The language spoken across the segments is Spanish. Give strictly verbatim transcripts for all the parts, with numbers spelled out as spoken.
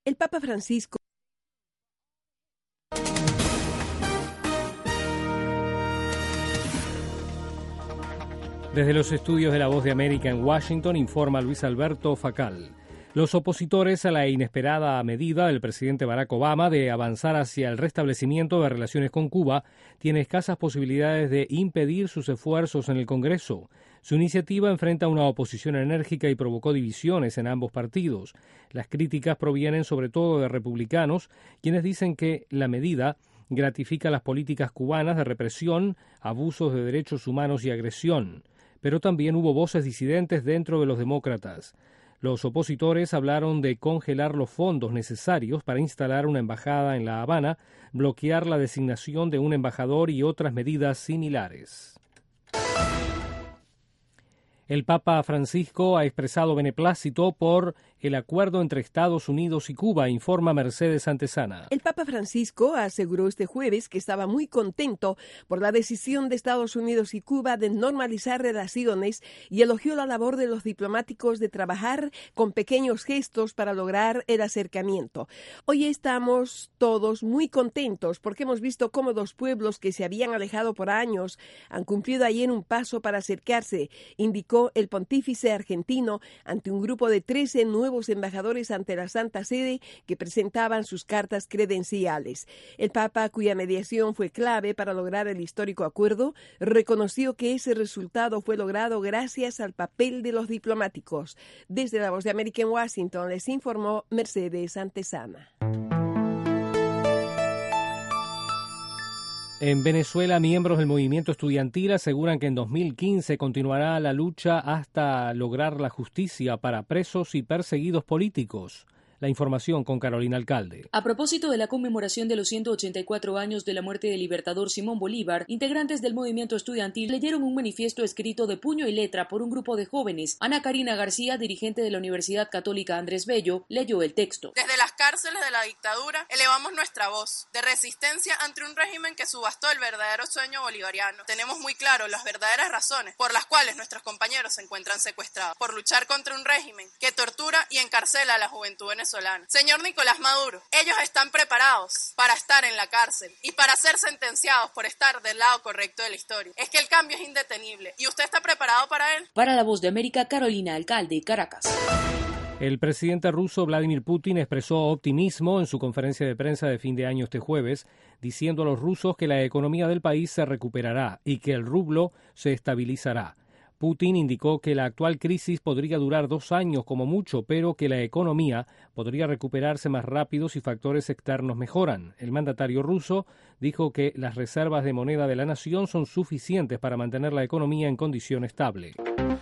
El Papa Francisco Desde los estudios de La Voz de América en Washington, informa Luis Alberto Facal. Los opositores a la inesperada medida del presidente Barack Obama de avanzar hacia el restablecimiento de relaciones con Cuba tiene escasas posibilidades de impedir sus esfuerzos en el Congreso. Su iniciativa enfrenta una oposición enérgica y provocó divisiones en ambos partidos. Las críticas provienen sobre todo de republicanos, quienes dicen que la medida gratifica las políticas cubanas de represión, abusos de derechos humanos y agresión. Pero también hubo voces disidentes dentro de los demócratas. Los opositores hablaron de congelar los fondos necesarios para instalar una embajada en La Habana, bloquear la designación de un embajador y otras medidas similares. El Papa Francisco ha expresado beneplácito por el acuerdo entre Estados Unidos y Cuba, informa Mercedes Antesana. El Papa Francisco aseguró este jueves que estaba muy contento por la decisión de Estados Unidos y Cuba de normalizar relaciones y elogió la labor de los diplomáticos de trabajar con pequeños gestos para lograr el acercamiento. Hoy estamos todos muy contentos porque hemos visto cómo dos pueblos que se habían alejado por años han cumplido ayer un paso para acercarse, indicó el pontífice argentino ante un grupo de trece nuevos embajadores ante la Santa Sede que presentaban sus cartas credenciales. El Papa, cuya mediación fue clave para lograr el histórico acuerdo, reconoció que ese resultado fue logrado gracias al papel de los diplomáticos. Desde La Voz de América en Washington les informó Mercedes Antesana. En Venezuela, miembros del movimiento estudiantil aseguran que en dos mil quince continuará la lucha hasta lograr la justicia para presos y perseguidos políticos. La información con Carolina Alcalde. A propósito de la conmemoración de los ciento ochenta y cuatro años de la muerte del libertador Simón Bolívar, integrantes del movimiento estudiantil leyeron un manifiesto escrito de puño y letra por un grupo de jóvenes. Ana Karina García, dirigente de la Universidad Católica Andrés Bello, leyó el texto. Desde las cárceles de la dictadura elevamos nuestra voz de resistencia ante un régimen que subastó el verdadero sueño bolivariano. Tenemos muy claro las verdaderas razones por las cuales nuestros compañeros se encuentran secuestrados, por luchar contra un régimen que tortura y encarcela a la juventud venezolana. Señor Nicolás Maduro, ellos están preparados para estar en la cárcel y para ser sentenciados por estar del lado correcto de la historia. Es que el cambio es indetenible y usted está preparado para él. Para La Voz de América, Carolina Alcalde, Caracas. El presidente ruso Vladimir Putin expresó optimismo en su conferencia de prensa de fin de año este jueves, diciendo a los rusos que la economía del país se recuperará y que el rublo se estabilizará. Putin indicó que la actual crisis podría durar dos años como mucho, pero que la economía podría recuperarse más rápido si factores externos mejoran. El mandatario ruso dijo que las reservas de moneda de la nación son suficientes para mantener la economía en condición estable.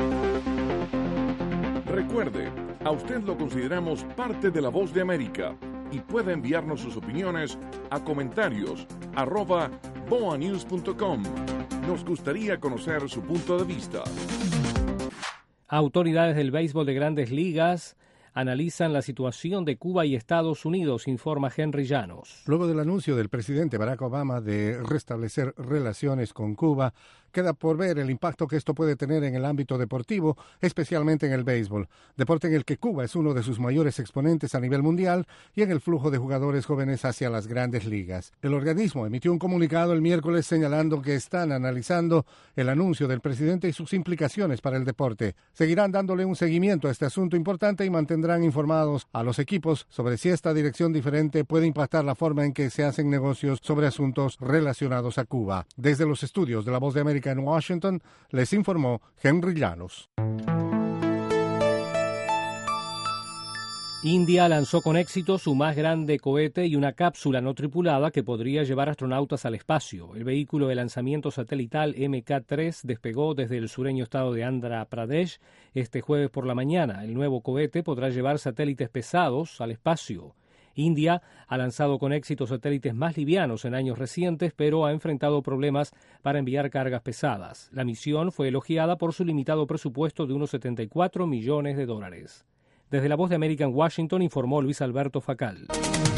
Recuerde, a usted lo consideramos parte de La Voz de América y puede enviarnos sus opiniones a comentarios arroba boa news punto com. Nos gustaría conocer su punto de vista. Autoridades del béisbol de Grandes Ligas analizan la situación de Cuba y Estados Unidos, informa Henry Llanos. Luego del anuncio del presidente Barack Obama de restablecer relaciones con Cuba, queda por ver el impacto que esto puede tener en el ámbito deportivo, especialmente en el béisbol, deporte en el que Cuba es uno de sus mayores exponentes a nivel mundial y en el flujo de jugadores jóvenes hacia las grandes ligas. El organismo emitió un comunicado el miércoles señalando que están analizando el anuncio del presidente y sus implicaciones para el deporte. Seguirán dándole un seguimiento a este asunto importante y mantendrán informados a los equipos sobre si esta dirección diferente puede impactar la forma en que se hacen negocios sobre asuntos relacionados a Cuba. Desde los estudios de La Voz de América en Washington, les informó Henry Llanos. India lanzó con éxito su más grande cohete y una cápsula no tripulada que podría llevar astronautas al espacio. El vehículo de lanzamiento satelital M K tres despegó desde el sureño estado de Andhra Pradesh este jueves por la mañana. El nuevo cohete podrá llevar satélites pesados al espacio. India ha lanzado con éxito satélites más livianos en años recientes, pero ha enfrentado problemas para enviar cargas pesadas. La misión fue elogiada por su limitado presupuesto de unos setenta y cuatro millones de dólares. Desde La Voz de América en Washington informó Luis Alberto Facal.